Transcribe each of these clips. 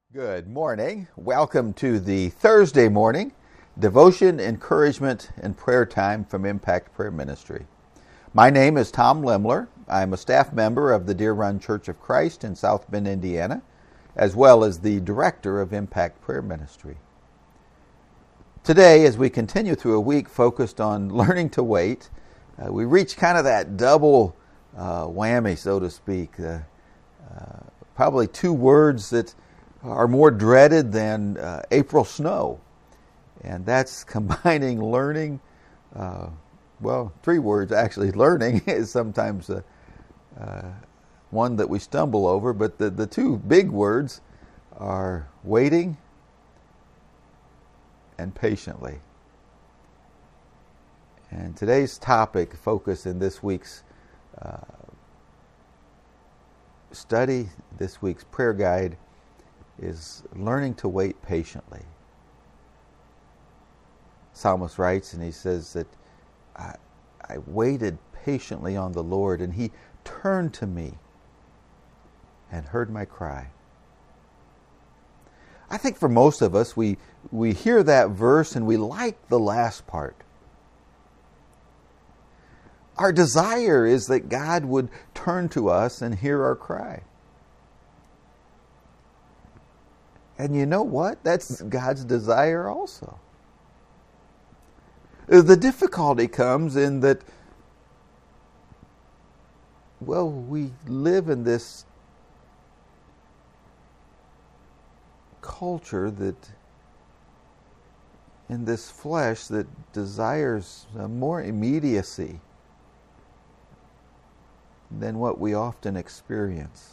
Good morning. Welcome to the Thursday morning devotion, encouragement, and prayer time from Impact Prayer Ministry. My name is Tom Lemler. I'm a staff member of the Deer Run Church of Christ in South Bend, Indiana, as well as the director of Impact Prayer Ministry. Today, as we continue through a week focused on learning to wait, we reach kind of that double whammy, so to speak. Probably two words that are more dreaded than April snow. And that's combining learning, three words actually. Learning is sometimes one that we stumble over, but the two big words are waiting and patiently. And today's topic, focus in this week's study, this week's prayer guide, is learning to wait patiently. Psalmist writes, and he says that I waited patiently on the Lord, and He turned to me and heard my cry. I think for most of us, we hear that verse and we like the last part. Our desire is that God would turn to us and hear our cry. And you know what? That's God's desire also. The difficulty comes in that, we live in this culture in this flesh that desires more immediacy than what we often experience.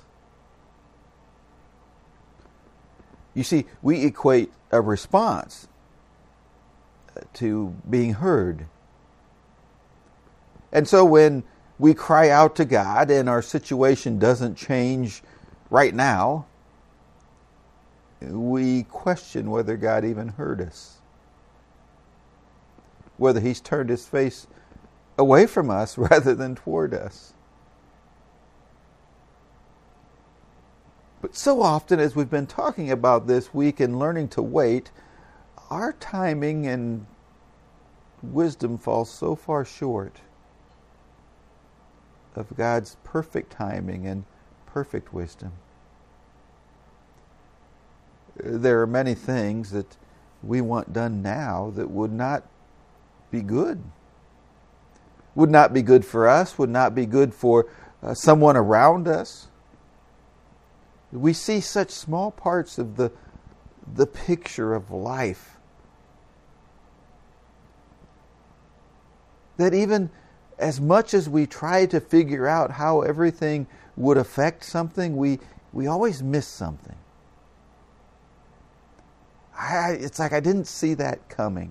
You see, we equate a response to being heard. And so when we cry out to God and our situation doesn't change right now, we question whether God even heard us. Whether He's turned His face away from us rather than toward us. But so often, as we've been talking about this week and learning to wait, our timing and wisdom falls so far short of God's perfect timing and perfect wisdom. There are many things that we want done now that would not be good. Would not be good for us, would not be good for someone around us. We see such small parts of the picture of life that even as much as we try to figure out how everything would affect something, we always miss something. It's like I didn't see that coming.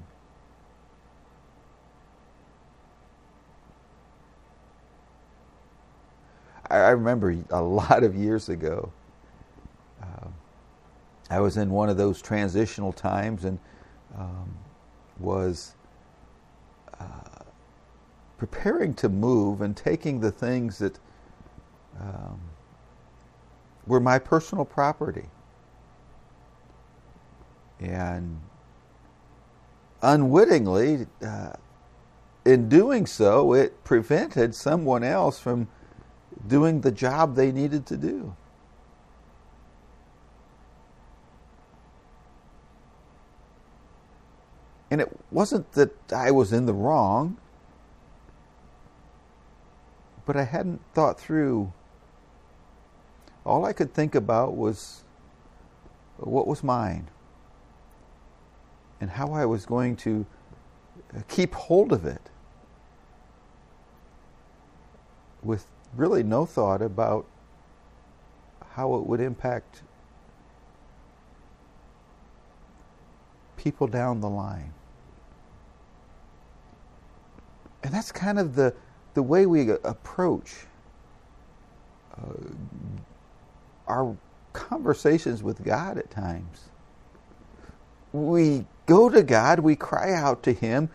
I remember a lot of years ago, I was in one of those transitional times and was preparing to move and taking the things that were my personal property. And unwittingly, in doing so, it prevented someone else from doing the job they needed to do. And it wasn't that I was in the wrong, but I hadn't thought through. All I could think about was what was mine and how I was going to keep hold of it, with really no thought about how it would impact people down the line. And that's kind of the way we approach our conversations with God at times. We go to God, we cry out to Him,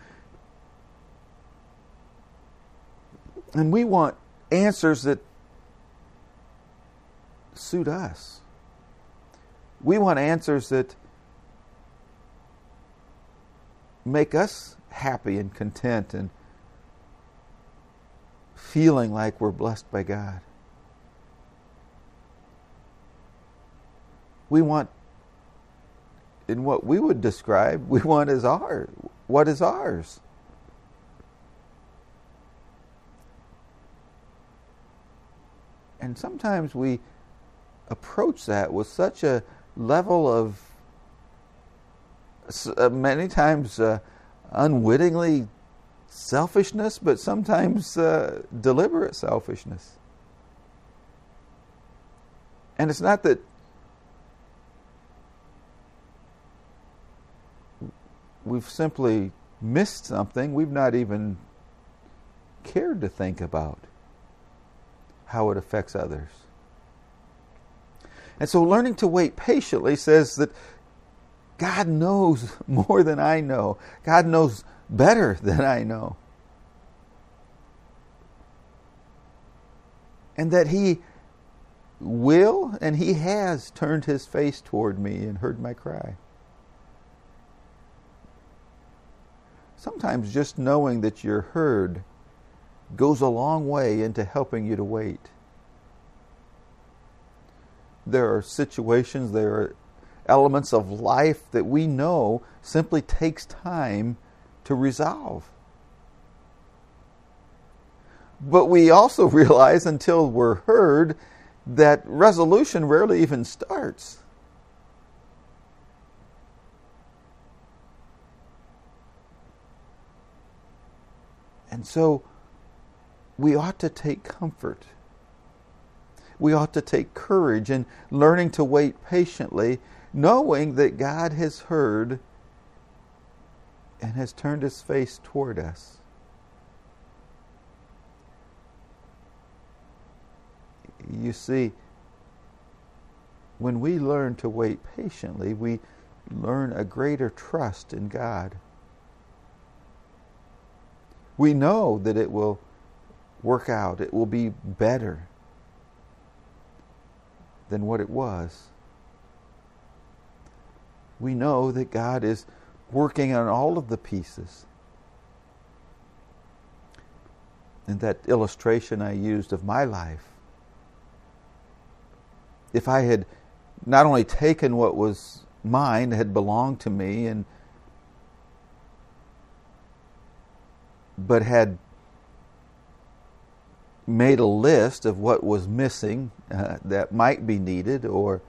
and we want answers that suit us. We want answers that make us happy and content and feeling like we're blessed by God. We want, in what we would describe, we want as ours. What is ours? And sometimes we approach that with such a level of, many times unwittingly selfishness, but sometimes deliberate selfishness. And it's not that we've simply missed something. We've not even cared to think about how it affects others. And so learning to wait patiently says that God knows more than I know. God knows better than I know. And that He will and He has turned His face toward me and heard my cry. Sometimes just knowing that you're heard goes a long way into helping you to wait. There are situations, there are elements of life that we know simply takes time to resolve. But we also realize until we're heard that resolution rarely even starts. And so we ought to take comfort. We ought to take courage in learning to wait patiently, knowing that God has heard and has turned His face toward us. You see, when we learn to wait patiently, we learn a greater trust in God. We know that it will work out. It will be better than what it was. We know that God is working on all of the pieces. And that illustration I used of my life, if I had not only taken what was mine, had belonged to me, but had made a list of what was missing that might be needed, or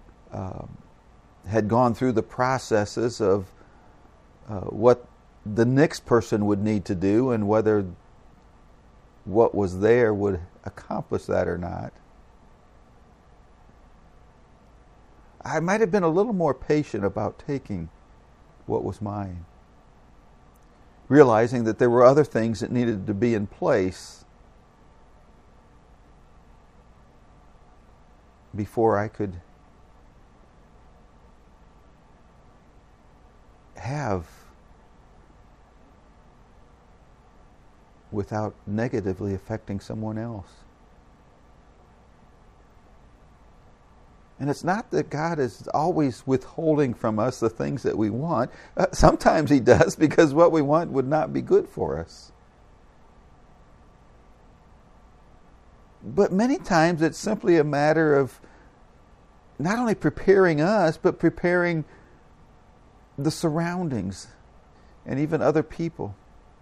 had gone through the processes of what the next person would need to do and whether what was there would accomplish that or not, I might have been a little more patient about taking what was mine, realizing that there were other things that needed to be in place before I could have without negatively affecting someone else. And it's not that God is always withholding from us the things that we want. Sometimes He does, because what we want would not be good for us. But many times it's simply a matter of not only preparing us, but preparing the surroundings and even other people.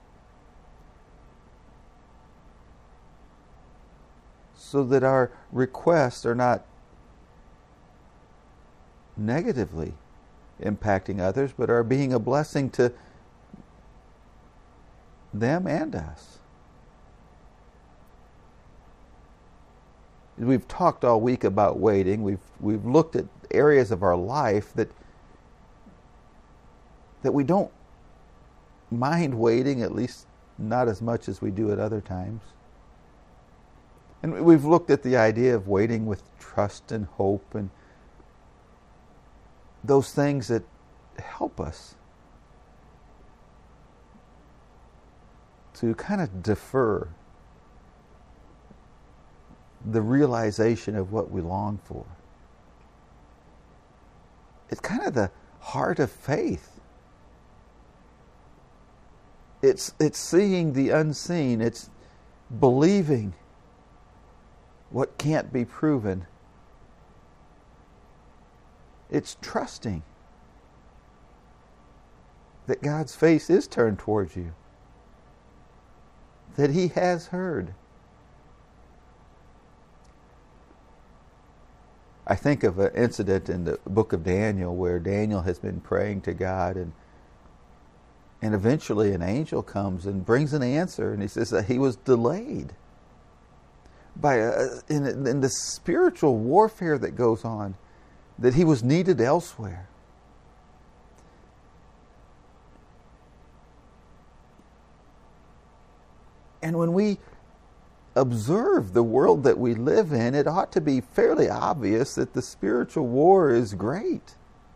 So that our requests are not negatively impacting others, but are being a blessing to them and us. We've talked all week about waiting. We've looked at areas of our life that we don't mind waiting, at least not as much as we do at other times. And we've looked at the idea of waiting with trust and hope and those things that help us to kind of defer the realization of what we long for. It's kind of the heart of faith. It's seeing the unseen. It's believing what can't be proven. It's trusting that God's face is turned towards you, that He has heard. I think of an incident in the book of Daniel where Daniel has been praying to God, and eventually an angel comes and brings an answer, and he says that he was delayed by in the spiritual warfare that goes on, that he was needed elsewhere. And when we observe the world that we live in, it ought to be fairly obvious that the spiritual war is great.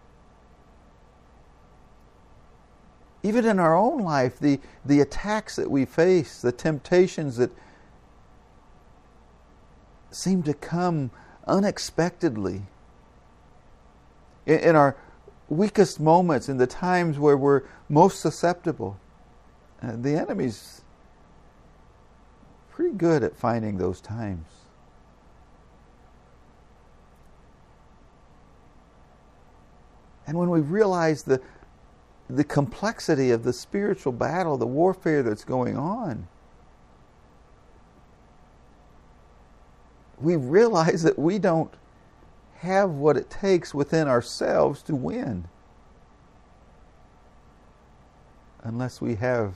Even in our own life, the attacks that we face, the temptations that seem to come unexpectedly, in our weakest moments, in the times where we're most susceptible, the enemy's pretty good at finding those times. And when we realize the complexity of the spiritual battle, the warfare that's going on, we realize that we don't have what it takes within ourselves to win unless we have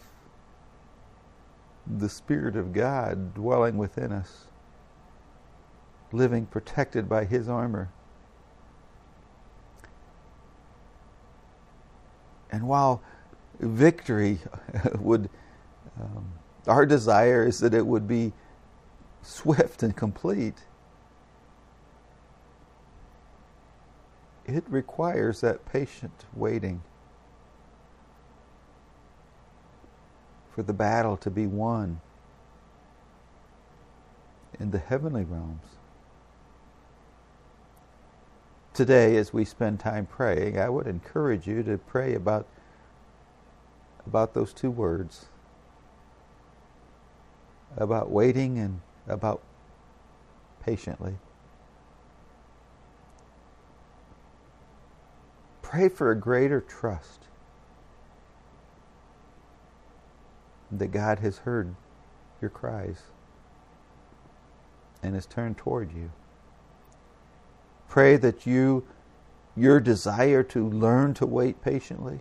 the Spirit of God dwelling within us, living protected by His armor. And while victory would, our desire is that it would be swift and complete, it requires that patient waiting for the battle to be won in the heavenly realms. Today, as we spend time praying, I would encourage you to pray about those two words, about waiting and about patiently. Pray for a greater trust that God has heard your cries and has turned toward you. Pray that your desire to learn to wait patiently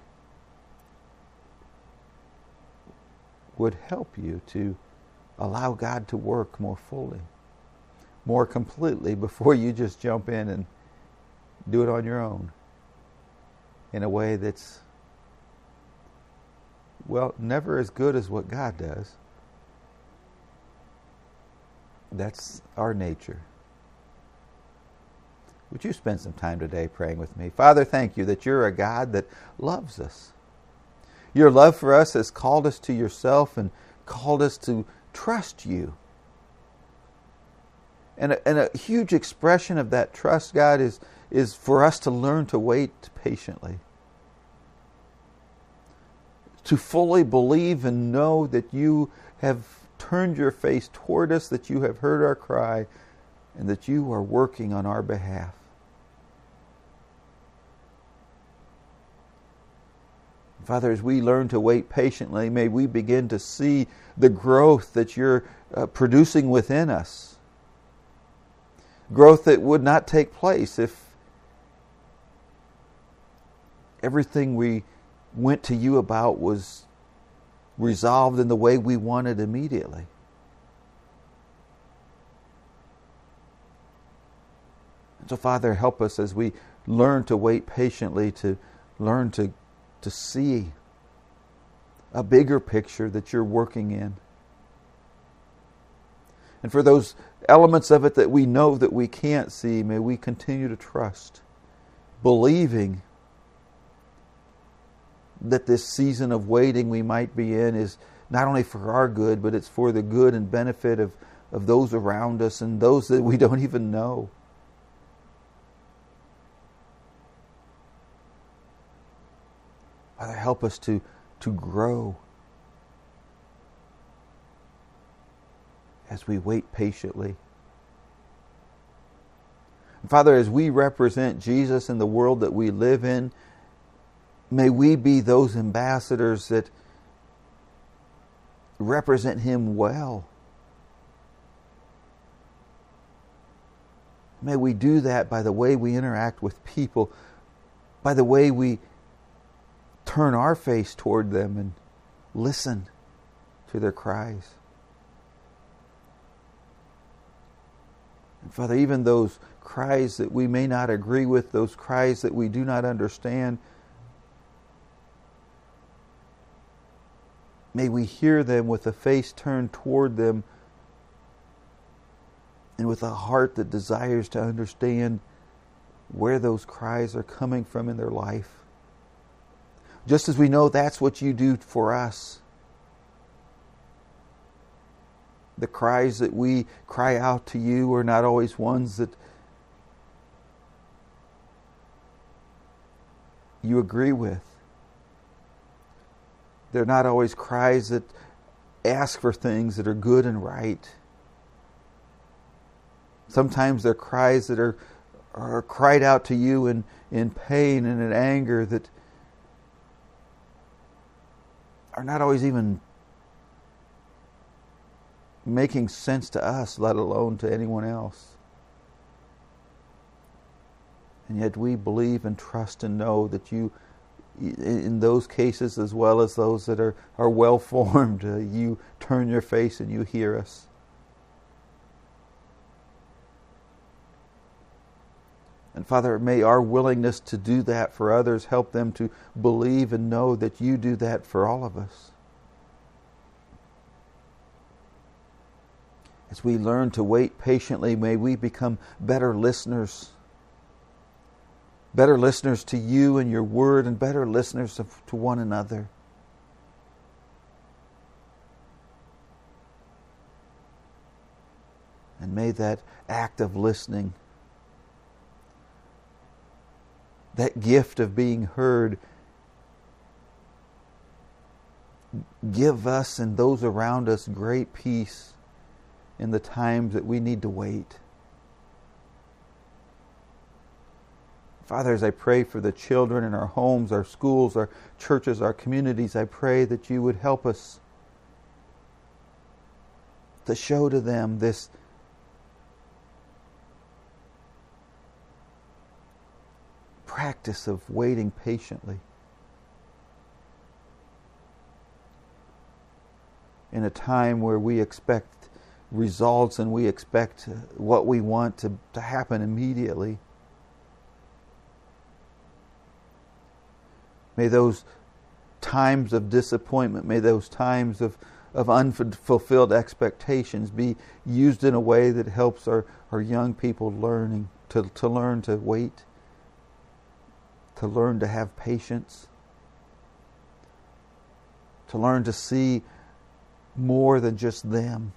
would help you to allow God to work more fully, more completely, before you just jump in and do it on your own in a way that's, well, never as good as what God does. That's our nature. Would you spend some time today praying with me? Father, thank you that you're a God that loves us. Your love for us has called us to yourself and called us to trust you. And a huge expression of that trust, God, is for us to learn to wait patiently. To fully believe and know that you have turned your face toward us, that you have heard our cry, and that you are working on our behalf. Father, as we learn to wait patiently, may we begin to see the growth that you're producing within us. Growth that would not take place if everything we went to you about was resolved in the way we wanted immediately. And so, Father, help us as we learn to wait patiently, to learn to see a bigger picture that you're working in. And for those elements of it that we know that we can't see, may we continue to trust, believing that this season of waiting we might be in is not only for our good, but it's for the good and benefit of those around us and those that we don't even know. Father, help us to grow as we wait patiently. And Father, as we represent Jesus in the world that we live in, may we be those ambassadors that represent Him well. May we do that by the way we interact with people, by the way we turn our face toward them and listen to their cries. And Father, even those cries that we may not agree with, those cries that we do not understand, may we hear them with a face turned toward them and with a heart that desires to understand where those cries are coming from in their life. Just as we know that's what you do for us. The cries that we cry out to you are not always ones that you agree with. They're not always cries that ask for things that are good and right. Sometimes they're cries that are cried out to you in pain and in anger that are not always even making sense to us, let alone to anyone else. And yet we believe and trust and know that you, in those cases as well as those that are well formed, you turn your face and you hear us. And Father, may our willingness to do that for others help them to believe and know that you do that for all of us. As we learn to wait patiently, may we become better listeners. Better listeners to you and your word, and better listeners to one another. And may that act of listening, that gift of being heard, give us and those around us great peace in the times that we need to wait. Father, as I pray for the children in our homes, our schools, our churches, our communities, I pray that you would help us to show to them this practice of waiting patiently in a time where we expect results and we expect what we want to happen immediately. May those times of disappointment, may those times of unfulfilled expectations be used in a way that helps our young people learn to wait, to learn to have patience, to learn to see more than just them.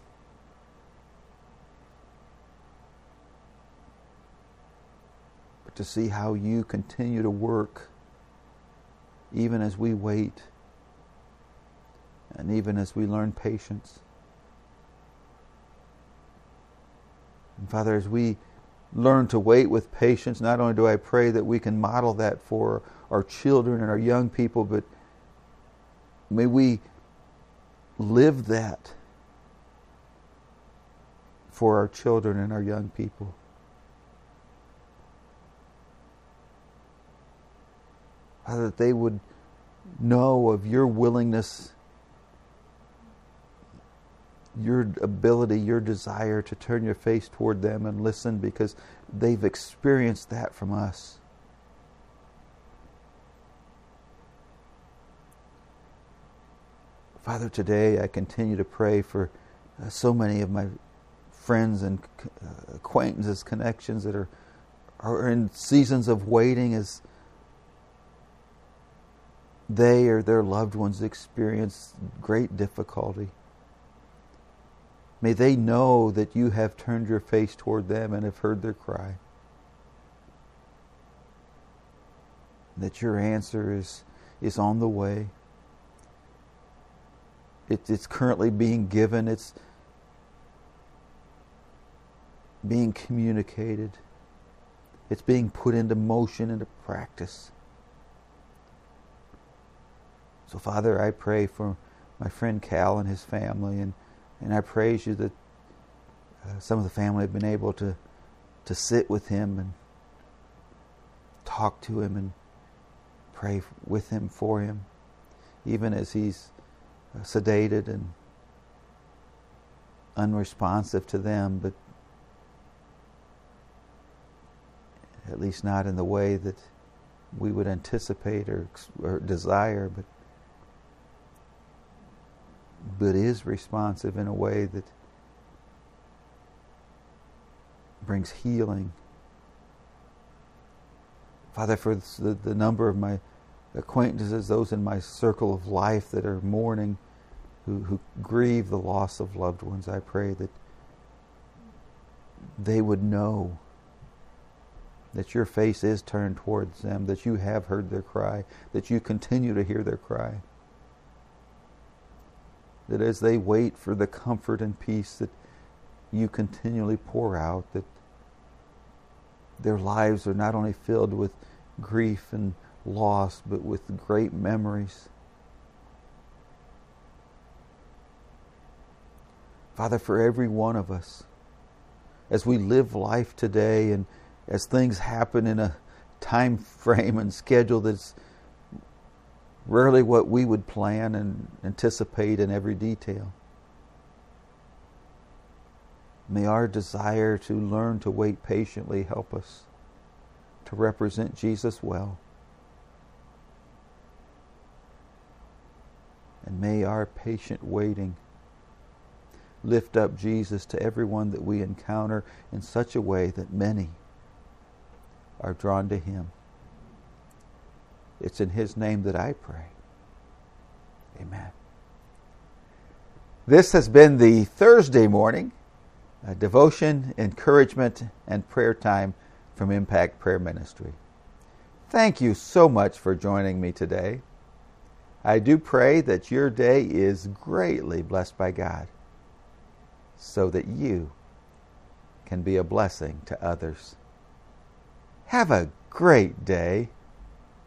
But to see how you continue to work even as we wait and even as we learn patience. And Father, as we learn to wait with patience, not only do I pray that we can model that for our children and our young people, but may we live that for our children and our young people. Father, that they would know of your willingness, your ability, your desire to turn your face toward them and listen, because they've experienced that from us. Father, today I continue to pray for so many of my friends and acquaintances, connections that are in seasons of waiting as they or their loved ones experience great difficulty. May they know that you have turned your face toward them and have heard their cry. That your answer is on the way. It's currently being given. It's being communicated. It's being put into motion, into practice. So, Father, I pray for my friend Cal and his family, and I praise you that some of the family have been able to sit with him and talk to him and pray with him, for him, even as he's sedated and unresponsive to them, but at least not in the way that we would anticipate or desire, but is responsive in a way that brings healing. Father, for the number of my acquaintances, those in my circle of life that are mourning, who grieve the loss of loved ones, I pray that they would know that your face is turned towards them, that you have heard their cry, that you continue to hear their cry. That as they wait for the comfort and peace that you continually pour out, that their lives are not only filled with grief and loss, but with great memories. Father, for every one of us, as we live life today and as things happen in a time frame and schedule that's rarely what we would plan and anticipate in every detail, may our desire to learn to wait patiently help us to represent Jesus well. And may our patient waiting lift up Jesus to everyone that we encounter in such a way that many are drawn to Him. It's in His name that I pray. Amen. This has been the Thursday morning devotion, encouragement, and prayer time from Impact Prayer Ministry. Thank you so much for joining me today. I do pray that your day is greatly blessed by God, so that you can be a blessing to others. Have a great day.